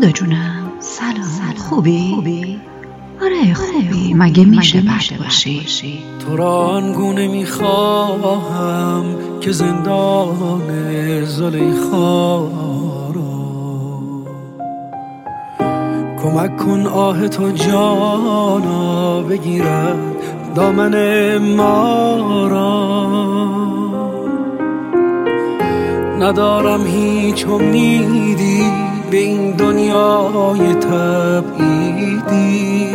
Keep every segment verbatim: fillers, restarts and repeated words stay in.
خدا جونم، سلام, سلام. خوبی؟ خوبی؟ آره خوبی، مگه میشه بد باشی؟ تو را آنگونه میخواهم که زندان زلیخا را کمک کن آه تو جانا بگیرد دامن ما را. ندارم هیچ امیدی به این دنیای تبعیدی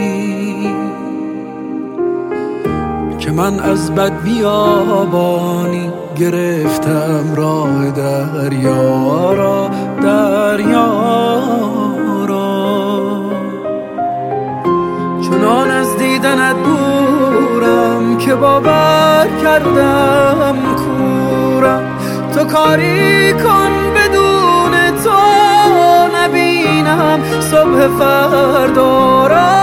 که من از بد بیابانی گرفتم راه دریا را دریا را. چنان از دیدنت دورم که باور کردم کورم. تو کاری کن بدون تو نبینم صبح فردا را.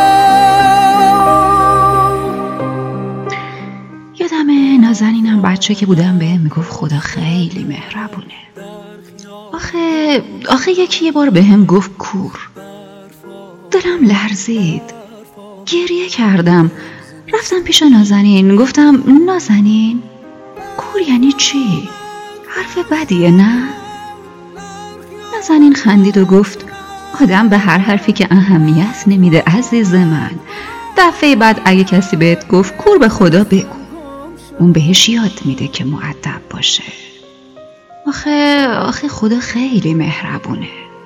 یادمه نازنینم بچه که بودم بهم میگفت خدا خیلی مهربونه. آخه آخه یکی یه بار بهم گفت کور. دلم لرزید، گریه کردم، رفتم پیش نازنین گفتم نازنین کور یعنی چی؟ حرف بدیه نه؟ نازنین خندید و گفت آدم به هر حرفی که اهمیت نمیده عزیز من. دفعه بعد اگه کسی بهت گفت کور به خدا بگو، اون بهش یاد میده که مؤدب باشه. آخه آخه خدا خیلی مهربونه.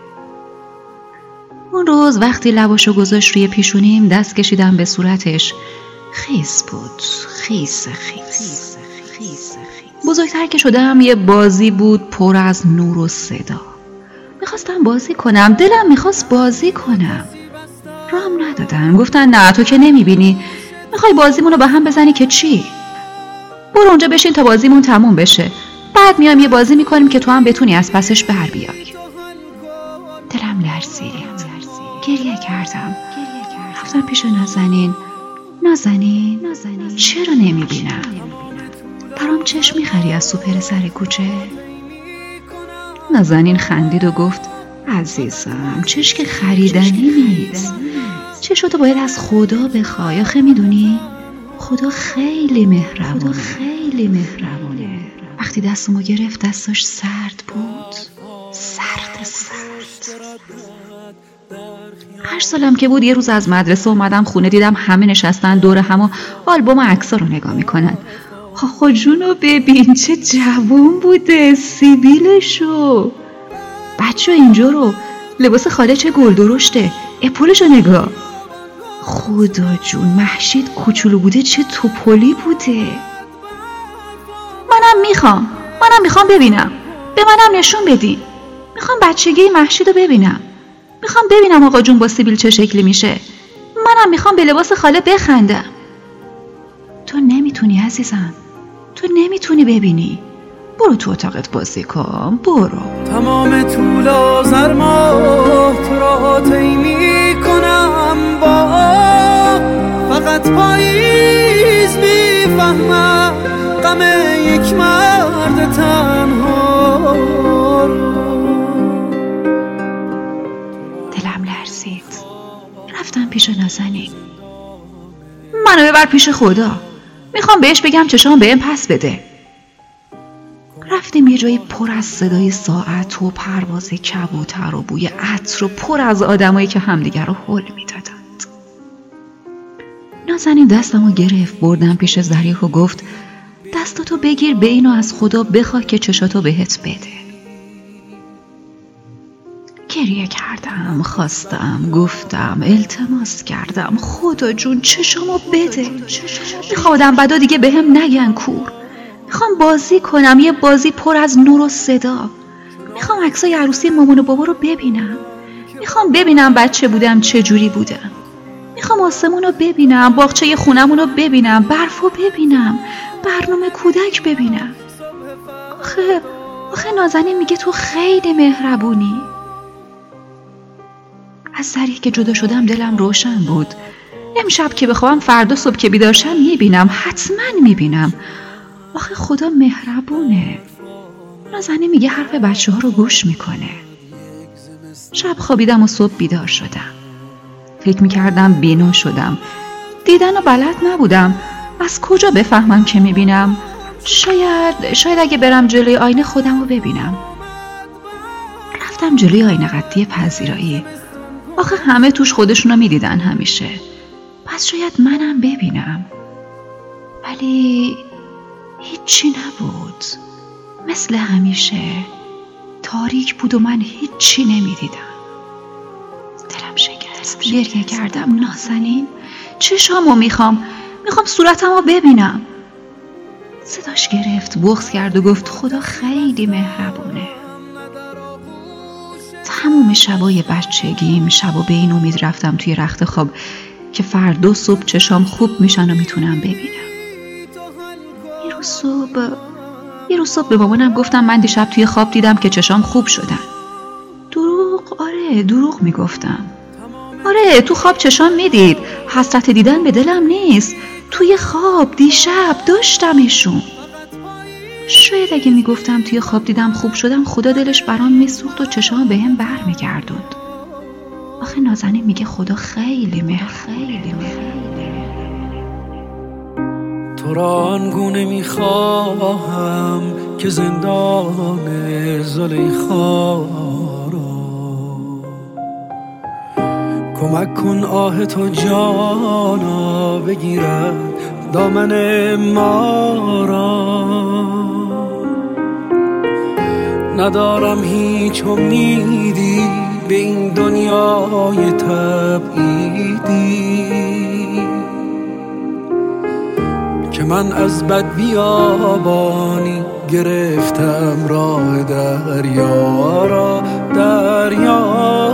اون روز وقتی لباشو گذاشت روی پیشونیم دست کشیدم به صورتش. خیس بود، خیس خیس خیس. بزرگتر که شدم یه بازی بود پر از نور و صدا. میخواستم بازی کنم، دلم میخواست بازی کنم. رام ندادن، گفتن نه تو که نمیبینی، میخوای بازیمونو با هم بزنی که چی؟ برو اونجا بشین تا بازیمون تموم بشه، بعد میام یه بازی میکنیم که تو هم بتونی از پسش بر بیای. دلم لرزید، گریه کردم، رفتم پیش نازنین. نازنین چرا نمیبینم؟ برام چشم میخری از سوپر سر کوچه؟ نازنین خندید و گفت عزیزم چشم که خریدنی نیست، چشمتو باید از خدا بخوای. آخه میدونی خدا خیلی مهربونه، خدا خیلی مهربونه. وقتی دستمو گرفت دستاش سرد بود، سرد سرد. هشت سالم که بود یه روز از مدرسه اومدم خونه، دیدم همه نشستن دور هم و آلبوم عکس‌ها رو نگاه میکنن. آخه جونو ببین چه جوون بوده، سیبیلشو، بچه اینجا رو، لباس خاله چه گل درشته، اپولشو نگاه. خدا جون مهشید کوچولو بوده چه توپلی بوده. منم میخوام منم میخوام ببینم، به منم نشون بدین. میخوام بچگی مهشید رو ببینم، میخوام ببینم آقا جون با سیبیل چه شکلی میشه. منم میخوام به لباس خاله بخندم. تو نمیتونی عزیزم، تو نمیتونی ببینی. برو تو اتاقت بازی کن، برو. تمام طول آذر ماه تو را طی میکنم با فقط پاییز میفهمم غم یک مرد تنها. دلم لرزید، رفتم پیش نازنین. منو ببر پیش خدا، میخوام بهش بگم چشام بهم پس بده. رفتیم یه جایی پر از صدای ساعت و پرواز کبوتر و بوی عطر و پر از آدمایی که همدیگر رو هل میدادند. نازنین دستمو گرفت، بردم پیش ظریف و گفت دستاتو بگیر به اینو از خدا بخواه که چشاتو بهت بده. گریه کردم، خواستم، گفتم، التماس کردم خدا جون چشامو بده. میخوادم بعدا دیگه بهم نگن کور. میخوام بازی کنم، یه بازی پر از نور و صدا. میخوام عکسای عروسی مامان و بابا رو ببینم. میخوام ببینم بچه بودم چه جوری بودم. میخوام آسمون رو ببینم، باغچه خونمون رو ببینم، برف رو ببینم، برنامه کودک ببینم. آخه آخه نازنین میگه تو خیلی مهربونی. از ظریف که جدا شدم دلم روشن بود. امشب که بخوام فردا صبح که بیدار شم میبینم، حتما میبینم. آخه خدا مهربونه. نازنین میگه حرف بچه ها رو گوش میکنه. شب خوابیدم و صبح بیدار شدم. فکر میکردم بینا شدم. دیدن و بلد نبودم. از کجا بفهمم که میبینم؟ شاید شاید اگه برم جلوی آینه خودم رو ببینم. رفتم جلوی آینه قدی پذیرایی. آخه همه توش خودشونو میدیدن همیشه. پس شاید منم ببینم. ولی هیچی نبود. مثل همیشه تاریک بود و من هیچی نمیدیدم. دلم شکست. گریه کردم. نازنین، چشامو میخوام میخوام صورتمو ببینم. صداش گرفت، بغض کرد و گفت خدا خیلی مهربونه. تموم شبای بچگیم شب و به این امید رفتم توی رخت خواب که فردا صبح چشام خوب میشن و میتونم ببینم. یه روز صبح یه روز صبح به مامانم گفتم من دیشب توی خواب دیدم که چشام خوب شدن. دروغ؟ آره دروغ میگفتم. آره تو خواب چشام میدید. حسرت دیدن به دلم نیست. توی خواب دیشب داشتمشون. شاید اگه میگفتم توی خواب دیدم خوب شدم خدا دلش برام میسوخت و چشام به هم بر میگردوند. آخه نازنین میگه خدا خیلی مهر خیلی مهر. تو را آنگونه میخواهم که زندان زلیخا را کمک کن آه تو جانا بگیرد دامن ما را. ندارم هیچ امیدی به این دنیای تبعیدی که من از بد بیابانی گرفتم راه دریا را دریا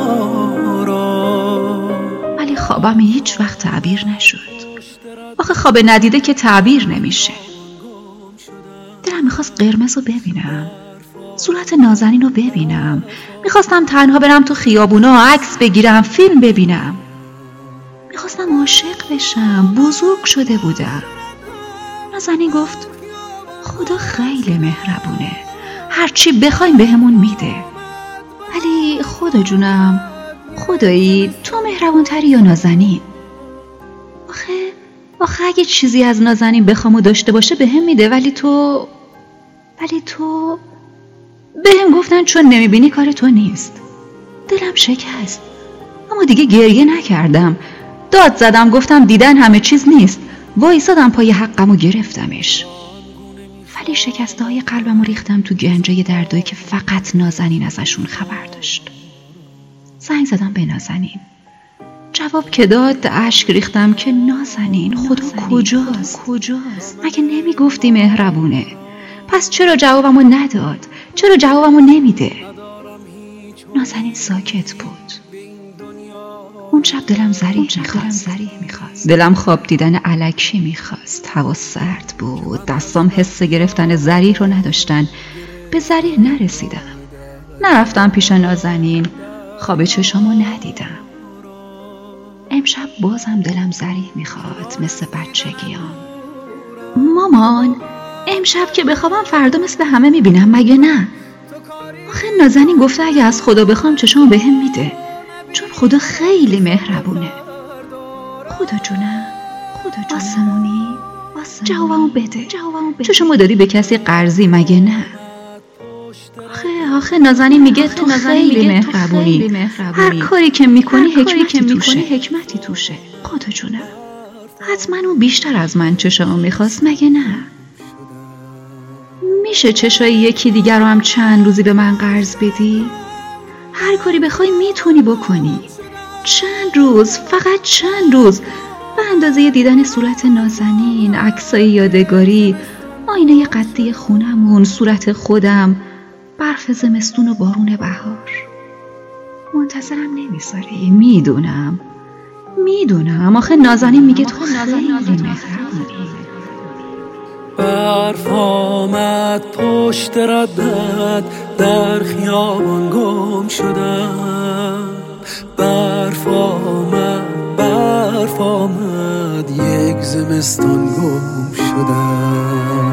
را. ولی خوابم هیچ وقت تعبیر نشد. آخه خواب ندیده که تعبیر نمیشه. دلم میخواست قرمز رو ببینم، صورت نازنین رو ببینم. میخواستم تنها برم تو خیابونا عکس بگیرم، فیلم ببینم. میخواستم عاشق بشم. بزرگ شده بودم. نازنین گفت خدا خیلی مهربونه، هرچی بخوایم بهمون میده. ولی خدا جونم، خدایی تو مهربون تری یا نازنین؟ آخه آخه اگه چیزی از نازنین بخوام و داشته باشه به هم میده. ولی تو ولی تو به هم گفتن چون نمیبینی کار تو نیست. دلم شکست، اما دیگه گریه نکردم. داد زدم، گفتم دیدن همه چیز نیست. وایسادم پای حقم و گرفتمش. ولی شکسته های قلبم رو ریختم تو گنجه دردایی که فقط نازنین ازشون خبر داشت. زنگ زدم به نازنین. جواب که داد اشک ریختم که نازنین خدا کجاست؟ کجاست؟ مگه نمیگفتی مهربونه؟ پس چرا جوابمو نداد؟ چرا جوابمو نمیده؟ نازنین ساکت بود. اون شب دلم ذریح میخواست. دلم خواب دیدن الکی میخواست. هوا سرد بود. دستام حس گرفتن ذریح رو نداشتن. به ذریح نرسیدم. نرفتم پیش نازنین. خواب چشامو ندیدم. امشب بازم دلم ذریح میخواد مثل بچگیام. مامان، امشب که بخوابم فردا مثل همه میبینم مگه نه؟ آخه نازنین گفته اگه از خدا بخوام چشامو به هم میده، چون خدا خیلی مهربونه. خدا جونم، خدا جونم آسمونی، جوابمو بده. چشامو دادی به کسی قرضی مگه نه؟ آخه آخه نازنین میگه تو خیلی مهربونی. هر کاری که میکنی حکمتی توشه. خدا جونم، حتما اون بیشتر از من چشامو میخواست مگه نه؟ میشه چشای یکی دیگر رو هم چند روزی به من قرض بدی؟ هر کاری بخوای میتونی بکنی. چند روز، فقط چند روز، به اندازه دیدن صورت نازنین، عکسای یادگاری، آینه قدی خونمون، صورت خودم، برف زمستون و بارون بهار. منتظرم نمیذاری. میدونم میدونم آخه نازنین میگه تو خیلی مهربونی. برف آمد پشت ردت، در خیابان گم شدم. برف آمد برف آمد یک زمستان گم شدم.